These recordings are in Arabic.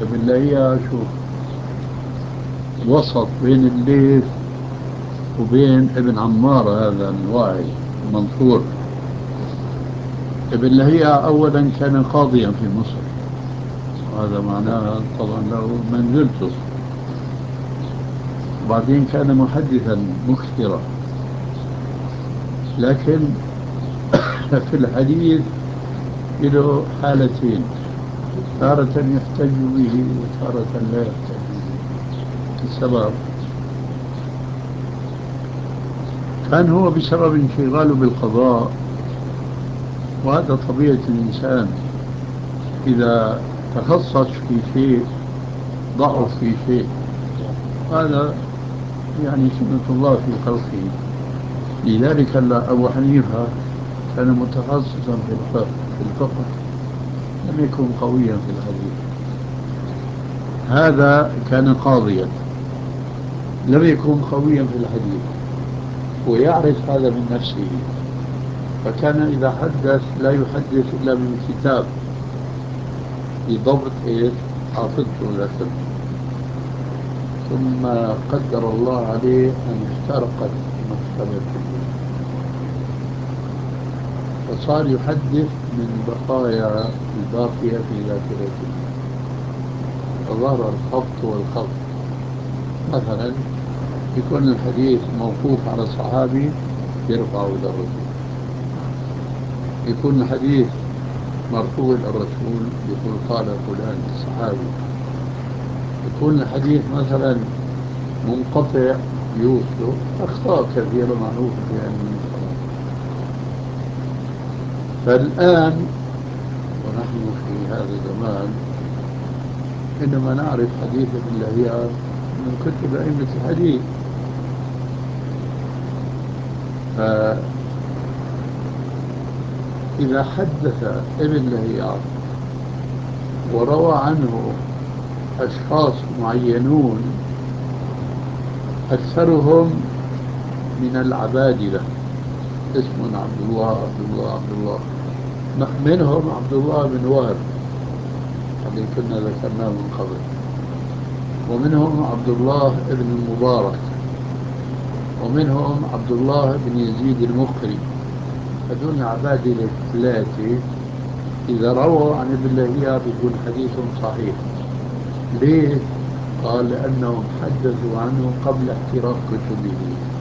ابن لهيعة شوف وسط بين الليث وبين ابن عمار هذا الواعي منصور. ابن لهيعة أولا كان قاضيا في مصر، وهذا معناه طبعا له منزلته. وبعدين كان محدثا مكثرا، لكن في الحديث له حالتين، تارة يحتج به وتارة لا يحتج به. السبب كان هو بسبب انشغاله بالقضاء، وهذا طبيعة الإنسان، إذا تخصص في شيء ضعف في شيء، هذا يعني سنة الله في خلقه. لذلك أبو حنيفة كان متخصصا في الفقه، لم يكن قويا في الحديث. هذا كان قاضيا، لم يكن قويا في الحديث، ويعرف هذا من نفسه، فكان إذا حدث لا يحدث إلا من كتاب بضبط إيش حافظته ذاكرته. ثم قدر الله عليه أن احترقت مكتبته، فصار يحدث من بقايا الباقية في ذاكرته، فظهر الخبط والخلط. مثلا يكون الحديث موقوف على صحابي يرفع إلى الرسول، يكون الحديث مرفوع إلى الرسول يقول قال فلان الصحابي، يكون الحديث مثلا منقطع يوصل أخطاء كثيرة معروفة في علم الصلاة. فالآن ونحن في هذا الزمان إنما نعرف حديث ابن لهيعة من كتب أئمة الحديث. فإذا حدث ابن لهيعة وروى عنه أشخاص معينون أكثرهم من العبادلة، اسم عبد الله عبد الله عبد الله، منهم عبد الله بن وهب الذي كنا ذكرناه من قبل، ومنهم عبد الله بن المبارك، ومنهم عبد الله بن يزيد المقري. هذول عبادلة الثلاثة إذا رووا عن ابن لهيعة بيكون حديثهم صحيح. ليه؟ قال لأنهم حدثوا عنه قبل احتراق كتبه.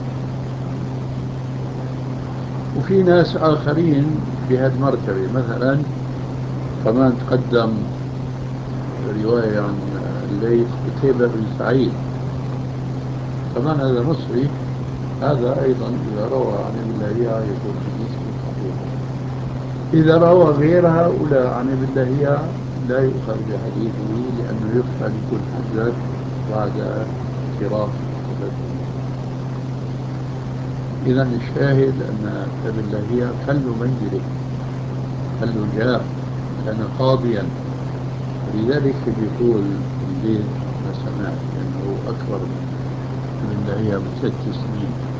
وفي ناس آخرين بهذه المرتبة، مثلا كمان تقدم رواية عن الليث قتيبة بن سعيد، كمان هذا مصري، هذا أيضا إذا روى عن ابن لهيعة يكون حديثه صحيح. إذا روى غير هؤلاء عن ابن لهيعة لا يؤخذ بحديثه، لأنه يخشى أن يكون حدث بعد احتراق كتبته. إذا الشاهد أن ابن لهيعة كان له منزله، كان له جاه، كان قاضيا، ولذلك بيقول الليث ما سمعت، لأنه أكبر من ابن لهيعة ب6 سنين.